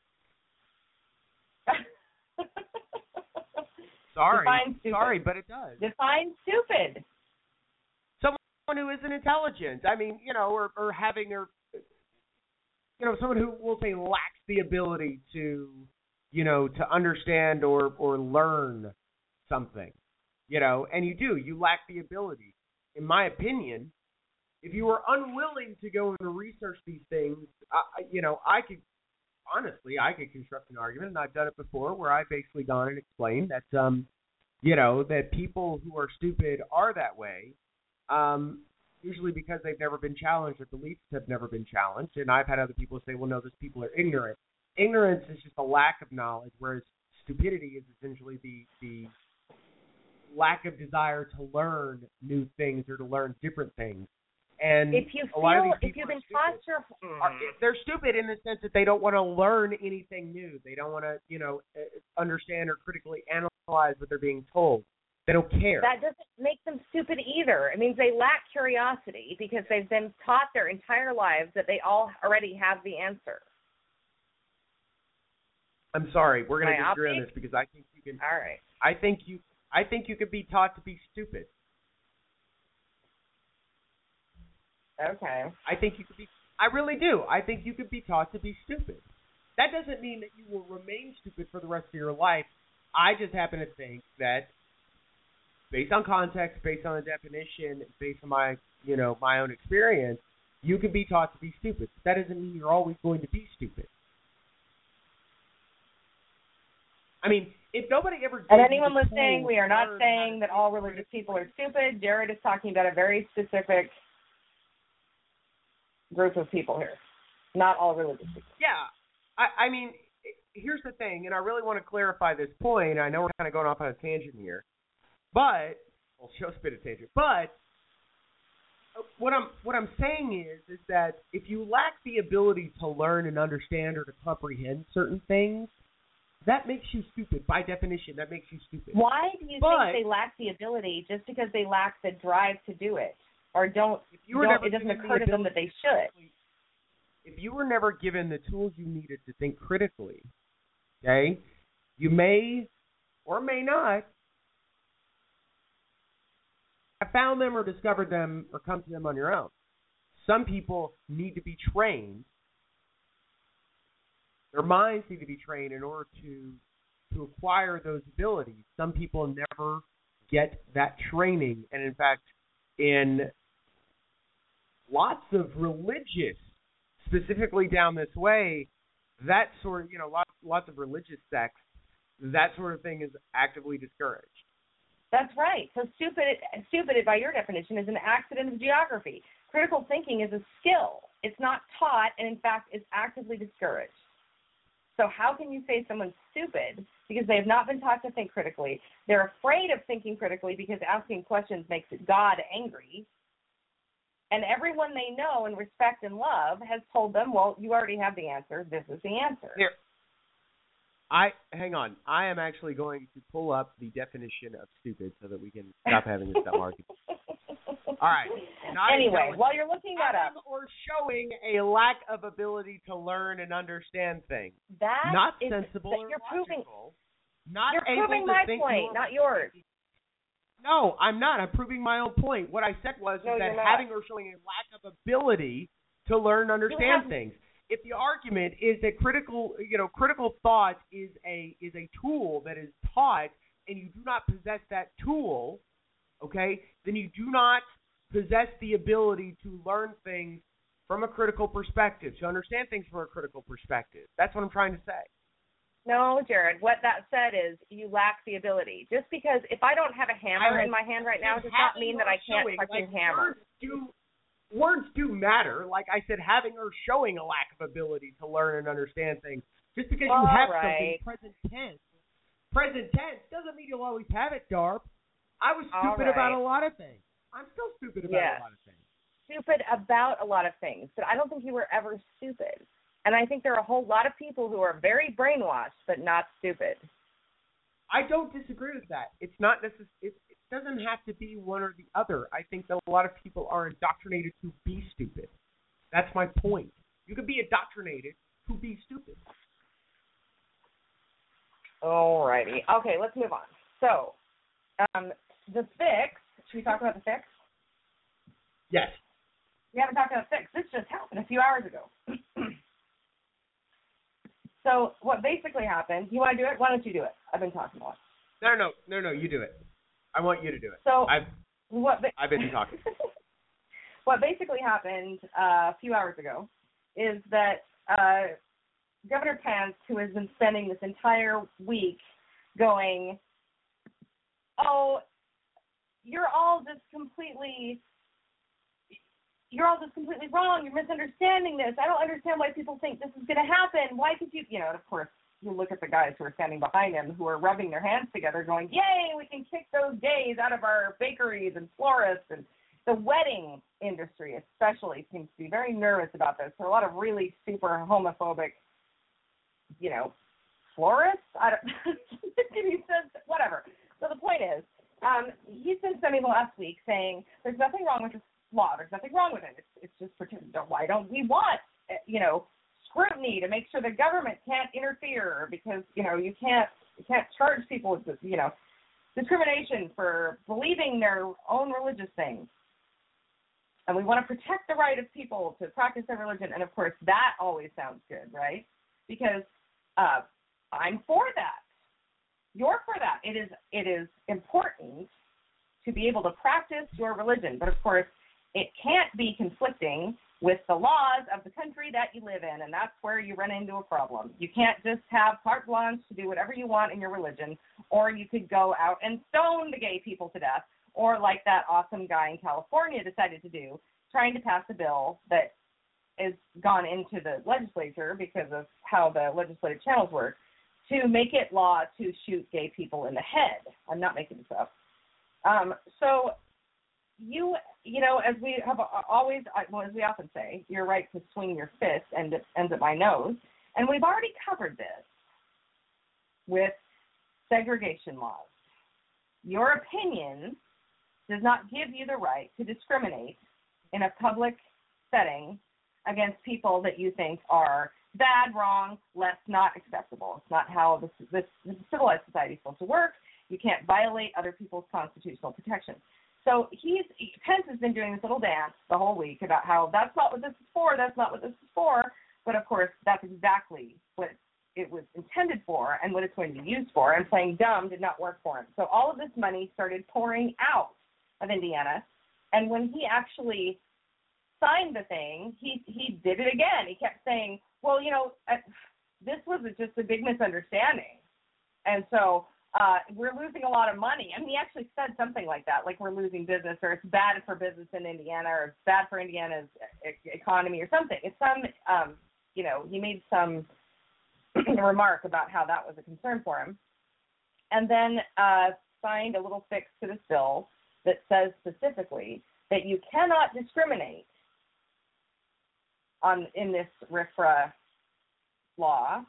Sorry, Define stupid. sorry, but it does. Define stupid. Someone who isn't intelligent. I mean, you know, or, or having, or you know, someone who we'll say lacks the ability to, you know, to understand or or learn something, you know, and you do, you lack the ability. In my opinion, if you were unwilling to go and research these things, I, you know, I could, honestly, I could construct an argument, and I've done it before, where I've basically gone and explained that, um, you know, that people who are stupid are that way. Um, usually because they've never been challenged, their beliefs have never been challenged. And I've had other people say, well, no, those people are ignorant. Ignorance is just a lack of knowledge, whereas stupidity is essentially the, the lack of desire to learn new things or to learn different things. And if you a lot of feel, these if you've people been are taught stupid. your, Are, they're stupid in the sense that they don't want to learn anything new. They don't want to, you know, understand or critically analyze what they're being told. They don't care. That doesn't make them stupid either. It means they lack curiosity because they've been taught their entire lives that they all already have the answer. I'm sorry, we're going to Myopic? disagree on this because I think you can. All right. I think you. I think you could be taught to be stupid. Okay. I think you could be. I really do. I think you could be taught to be stupid. That doesn't mean that you will remain stupid for the rest of your life. I just happen to think that, based on context, based on the definition, based on my, you know, my own experience, you can be taught to be stupid. That doesn't mean you're always going to be stupid. I mean, if nobody ever... And anyone listening, we are not saying that all religious people are stupid. Jared is talking about a very specific group of people here. Not all religious people. Yeah. I, I mean, here's the thing, and I really want to clarify this point. I know we're kind of going off on a tangent here. But well, show's a bit of tangent. But what I'm what I'm saying is is that if you lack the ability to learn and understand or to comprehend certain things, that makes you stupid. By definition, that makes you stupid. Why do you but, think they lack the ability just because they lack the drive to do it, or don't? If you were don't never it doesn't given occur the to them that they should. If you were never given the tools you needed to think critically, okay, you may or may not have found them or discovered them or come to them on your own. Some people need to be trained. Their minds need to be trained in order to to acquire those abilities. Some people never get that training. And in fact, in lots of religious, specifically down this way, that sort of, you know, lots, lots of religious sects, that sort of thing is actively discouraged. That's right. So stupid, stupid, by your definition, is an accident of geography. Critical thinking is a skill. It's not taught, and in fact, it's actively discouraged. So how can you say someone's stupid because they have not been taught to think critically? They're afraid of thinking critically because asking questions makes God angry. And everyone they know and respect and love has told them, well, you already have the answer. This is the answer. Here, I hang on. I am actually going to pull up the definition of stupid so that we can stop having this dumb argument. All right. Not Anyway, while you're looking that up, having or showing a lack of ability to learn and understand things. that Not is sensible that or you're proving logical. Not you're able proving to my think point, normal. not yours. No, I'm not. I'm proving my own point. What I said was No, is that you're not. having or showing a lack of ability to learn and understand have- things. If the argument is that critical, you know, critical thought is a is a tool that is taught, and you do not possess that tool, okay, then you do not possess the ability to learn things from a critical perspective, to understand things from a critical perspective. That's what I'm trying to say. No, Jared, what that said is you lack the ability. Just because if I don't have a hammer I in my hand right now does not mean that I can't Showing, fucking like, hammer. Words do, words do matter. Like I said, having or showing a lack of ability to learn and understand things. Just because you All have right. something present tense, present tense doesn't mean you'll always have it, Darp. I was All stupid about right. a lot of things. I'm still stupid about Yes. a lot of things. Stupid about a lot of things, but I don't think you were ever stupid. And I think there are a whole lot of people who are very brainwashed but not stupid. I don't disagree with that. It's not necess- it, it doesn't have to be one or the other. I think that a lot of people are indoctrinated to be stupid. That's my point. You can be indoctrinated to be stupid. Alrighty. Okay, let's move on. So, um, the fix, should we talk about the fix? Yes. We haven't talked about the fix. This just happened a few hours ago. So what basically happened, you want to do it? Why don't you do it? I've been talking a lot. No, no, no, no. You do it. I want you to do it. So I've what? Ba- I've been talking. What basically happened uh, a few hours ago is that uh, Governor Pence, who has been spending this entire week going, "Oh, you're all just completely." You're all just completely wrong. You're misunderstanding this. I don't understand why people think this is going to happen. Why could you, you know, and of course, you look at the guys who are standing behind him who are rubbing their hands together going, yay, we can kick those gays out of our bakeries and florists. And the wedding industry especially seems to be very nervous about this. There are a lot of really super homophobic, you know, florists. I don't, he says, whatever. So the point is, um, he's been spending the last week saying there's nothing wrong with this law. There's nothing wrong with it. It's, it's just pretend. Why don't we want, you know, scrutiny to make sure the government can't interfere because, you know, you can't you can't charge people with, you know, discrimination for believing their own religious things. And we want to protect the right of people to practice their religion. And, of course, that always sounds good, right? Because uh, I'm for that. You're for that. It is it is important to be able to practice your religion. But, of course, it can't be conflicting with the laws of the country that you live in, and that's where you run into a problem. You can't just have carte blanche to do whatever you want in your religion, or you could go out and stone the gay people to death, or like that awesome guy in California decided to do, trying to pass a bill that has gone into the legislature because of how the legislative channels work, to make it law to shoot gay people in the head. I'm not making this up. Um, so you, you know, as we have always, well, as we often say, you're right to swing your fist and it ends at my nose. And we've already covered this with segregation laws. Your opinion does not give you the right to discriminate in a public setting against people that you think are bad, wrong, less, not acceptable. It's not how this, this, this civilized society is supposed to work. You can't violate other people's constitutional protections. So he's Pence has been doing this little dance the whole week about how that's not what this is for, that's not what this is for. But, of course, that's exactly what it was intended for and what it's going to be used for. And playing dumb did not work for him. So all of this money started pouring out of Indiana. And when he actually signed the thing, he, he did it again. He kept saying, well, you know, uh, this was just a big misunderstanding. And so Uh, we're losing a lot of money. I mean, he actually said something like that, like we're losing business, or it's bad for business in Indiana, or it's bad for Indiana's e- economy, or something. It's some, um, you know, he made some remark about how that was a concern for him, and then uh, signed a little fix to this bill that says specifically that you cannot discriminate on in this R F R A law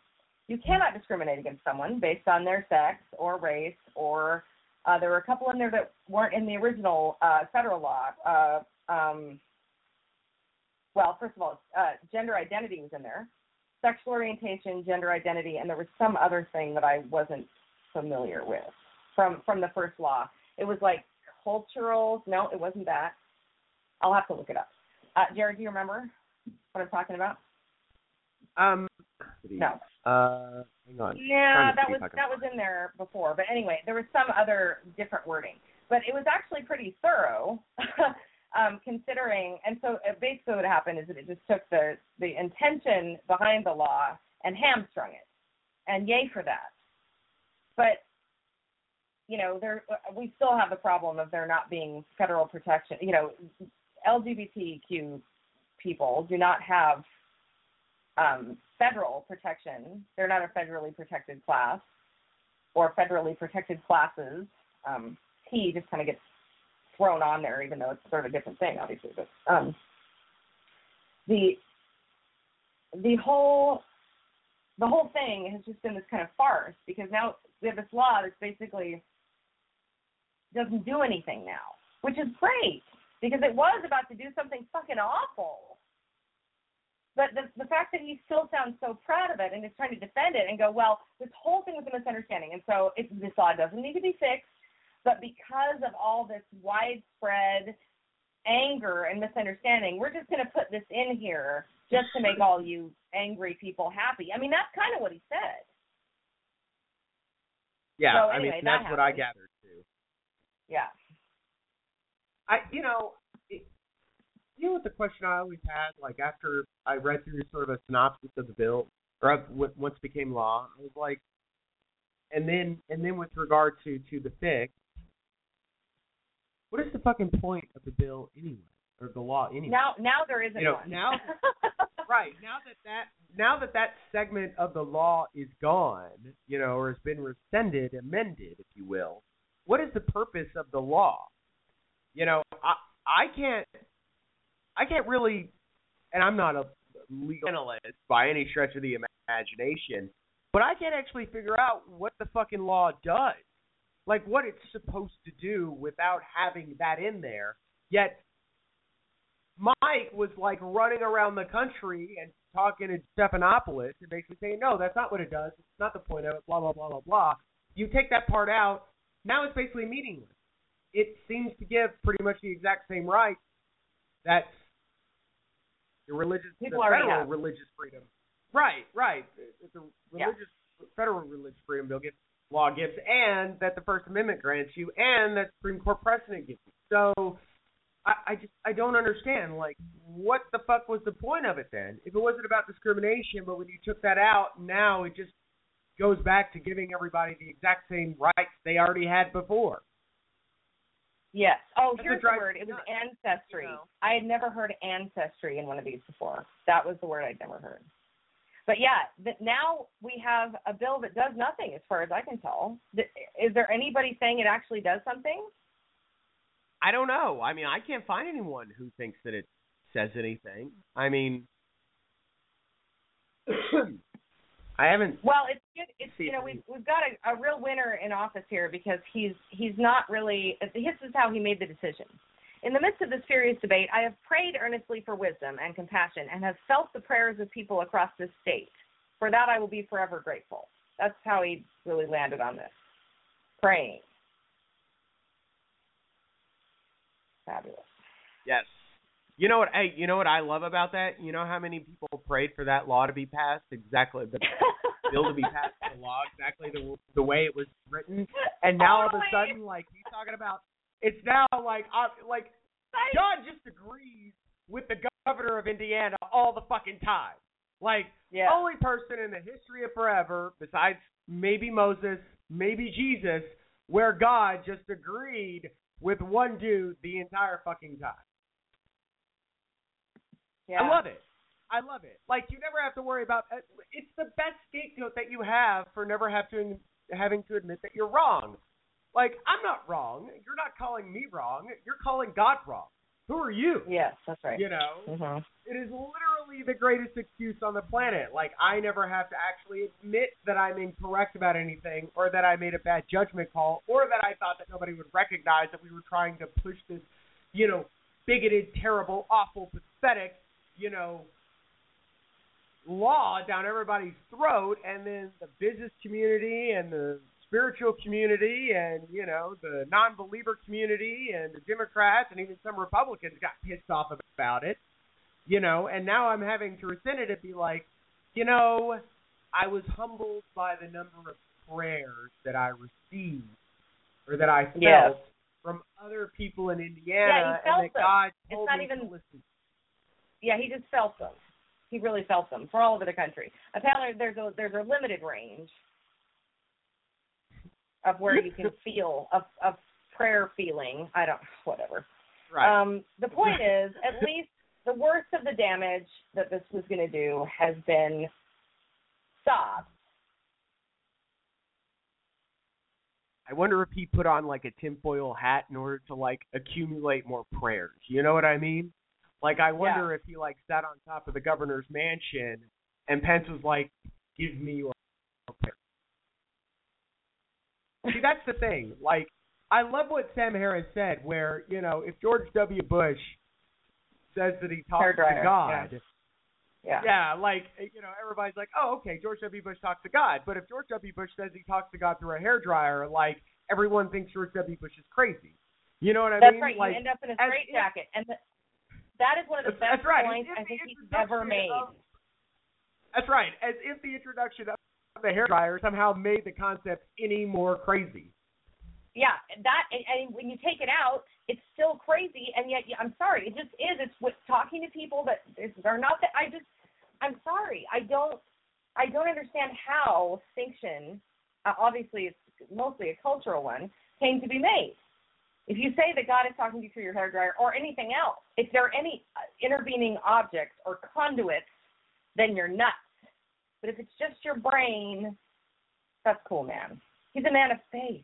you cannot discriminate against someone based on their sex or race or uh, there were a couple in there that weren't in the original uh, federal law. Uh, um, well, first of all, uh, gender identity was in there, sexual orientation, gender identity, and there was some other thing that I wasn't familiar with from from the first law. It was like cultural. No, it wasn't that. I'll have to look it up. Uh, Jared, do you remember what I'm talking about? Um, No. Uh, hang on. Yeah, Trying to that see was if I can that was find in there before. But anyway, there was some other different wording. But it was actually pretty thorough, um, considering. And so uh, basically what happened is that it just took the, the intention behind the law and hamstrung it. And yay for that. But, you know, there we still have the problem of there not being federal protection. You know, L G B T Q people do not have um, federal protection. They're not a federally protected class or federally protected classes. Um, T just kind of gets thrown on there, even though it's sort of a different thing, obviously. But um, the the whole the whole thing has just been this kind of farce because now we have this law that's basically doesn't do anything now, which is great because it was about to do something fucking awful. But the the fact that he still sounds so proud of it and is trying to defend it and go, well, this whole thing was a misunderstanding, and so it, this law doesn't need to be fixed, but because of all this widespread anger and misunderstanding, we're just going to put this in here just to make all you angry people happy. I mean, that's kind of what he said. Yeah, So I anyway, mean, that that's what I happened. gathered, too. Yeah. I, you know, it, you know what the question I always had, like, after I read through sort of a synopsis of the bill, or of what once became law, I was like, and then, and then with regard to, to the fix, what is the fucking point of the bill anyway, or the law anyway? Now, now there isn't you know, one. now, right, now that that, now that that segment of the law is gone, you know, or has been rescinded, amended, if you will, what is the purpose of the law? You know, I, I can't, I can't really, and I'm not a legal analyst by any stretch of the imagination, but I can't actually figure out what the fucking law does. Like, what it's supposed to do without having that in there. Yet, Mike was, like, running around the country and talking to Stephanopoulos and basically saying, no, that's not what it does. It's not the point of it, blah, blah, blah, blah, blah. You take that part out, now it's basically meaningless. It seems to give pretty much the exact same rights that the religious, People the already federal have. religious freedom. Right, right. It's a religious, yeah. federal religious freedom bill gives, law gives, and that the First Amendment grants you, and that Supreme Court precedent gives you. So, I, I just, I don't understand, like, what the fuck was the point of it then? If it wasn't about discrimination, but when you took that out, now it just goes back to giving everybody the exact same rights they already had before. Yes. Oh, That's here's a dry- the word. It was ancestry. You know. I had never heard ancestry in one of these before. That was the word I'd never heard. But yeah, that now we have a bill that does nothing, as far as I can tell. Is there anybody saying it actually does something? I don't know. I mean, I can't find anyone who thinks that it says anything. I mean, I haven't. Well, it's good. It's See you know if we've we've got a, a real winner in office here because he's he's not really. This is how he made the decision. In the midst of this furious debate, I have prayed earnestly for wisdom and compassion and have felt the prayers of people across this state. For that, I will be forever grateful. That's how he really landed on this. Praying. Fabulous. Yes. You know what? Hey, you know what I love about that? You know how many people prayed for that law to be passed? Exactly the bill to be passed, the law exactly the the way it was written, and now all of a sudden, like he's talking about, it's now like uh, like John just agrees with the governor of Indiana all the fucking time. Like yeah. only person in the history of forever, besides maybe Moses, maybe Jesus, where God just agreed with one dude the entire fucking time. Yeah. I love it. I love it. Like, you never have to worry about it. It's the best scapegoat that you have for never have to, having to admit that you're wrong. Like, I'm not wrong. You're not calling me wrong. You're calling God wrong. Who are you? Yes, that's right. You know? Mm-hmm. It is literally the greatest excuse on the planet. Like, I never have to actually admit that I'm incorrect about anything, or that I made a bad judgment call, or that I thought that nobody would recognize that we were trying to push this, you know, bigoted, terrible, awful, pathetic, you know, law down everybody's throat, and then the business community and the spiritual community and, you know, the non-believer community and the Democrats and even some Republicans got pissed off about it, you know, and now I'm having to rescind it and be like, you know, I was humbled by the number of prayers that I received or that I felt yes. from other people in Indiana, yeah, he felt and that them. God it's told not me even, to listen. Yeah, he just felt them. He really felt them for all over the country. Apparently, there's a there's a limited range of where you can feel of of prayer feeling. I don't whatever. Right. Um, the point is, at least the worst of the damage that this was going to do has been stopped. I wonder if he put on like a tinfoil hat in order to like accumulate more prayers. You know what I mean? Like, I wonder yeah. if he like sat on top of the governor's mansion and Pence was like, "Give me your prayer." See, that's the thing. Like, I love what Sam Harris said, where, you know, if George W. Bush says that he talks to God, yeah. Yeah. yeah, like, you know, everybody's like, oh, okay, George W. Bush talks to God. But if George W. Bush says he talks to God through a hairdryer, like, everyone thinks George W. Bush is crazy. You know what I that's mean? That's right. Like, you end up in a straitjacket. And the, that is one of the best right. points I think he's ever made. Of, that's right. As if the introduction of the hairdryer somehow made the concept any more crazy. Yeah, that, and, and when you take it out, it's still crazy, and yet, I'm sorry, it just is. It's with talking to people that are not that, I just, I'm sorry, I don't, I don't understand how distinction, uh, obviously it's mostly a cultural one, came to be made. If you say that God is talking to you through your hairdryer or anything else, if there are any intervening objects or conduits, then you're nuts. But if it's just your brain, that's cool, man. He's a man of faith.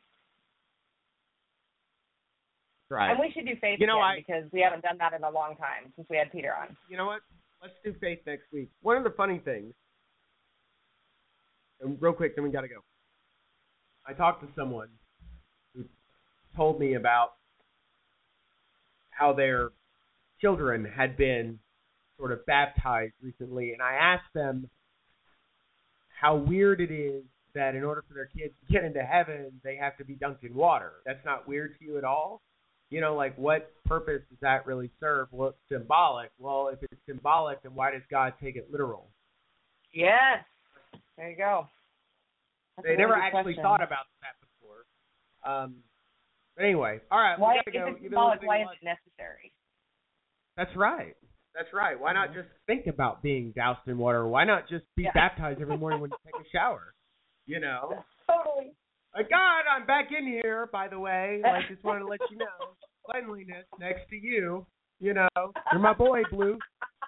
Right. And we should do faith you know, again I, because we haven't done that in a long time since we had Peter on. You know what? Let's do faith next week. One of the funny things, and real quick, then we got to go. I talked to someone who told me about how their children had been sort of baptized recently, and I asked them how weird it is that in order for their kids to get into heaven, they have to be dunked in water. That's not weird to you at all? You know, like, what purpose does that really serve? Well, it's symbolic. Well, if it's symbolic, then why does God take it literal? Yes. There you go. That's they never really actually question. thought about that before. Um, but anyway, all right. Why, we gotta go. if it's symbolic, why is it necessary? That's right. That's right. Why not just think about being doused in water? Why not just be yeah. baptized every morning when you take a shower? You know? Totally. Like, God, I'm back in here, by the way. Like, just wanted to let you know. Cleanliness next to you. You know, you're my boy, Blue.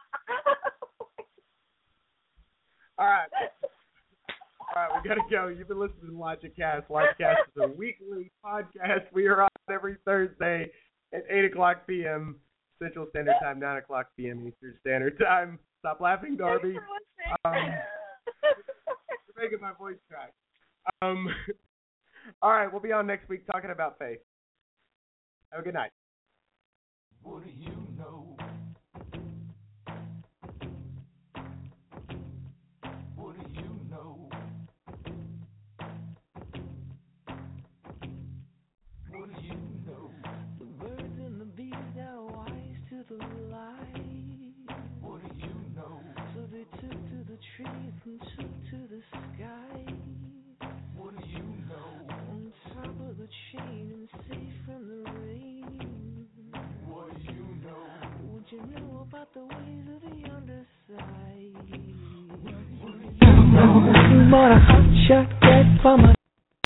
All right. All right, we got to go. You've been listening to LogicCast. LogicCast is a weekly podcast. We are on every Thursday at eight o'clock p.m. Central Standard Time, nine o'clock p.m. Eastern Standard Time. Stop laughing, Darby. Um, you're making my voice crack. Um, all right, we'll be on next week talking about faith. Have a good night. What do you know? What do you know? What do you know? The birds and the bees are wise to the light. What do you know? So they took to the trees and took to the sky. What do you know? On top of the chain and safe from the rain. What do you know? Would you know about the ways of the underside? What do you know? Bought a hot shot cat for my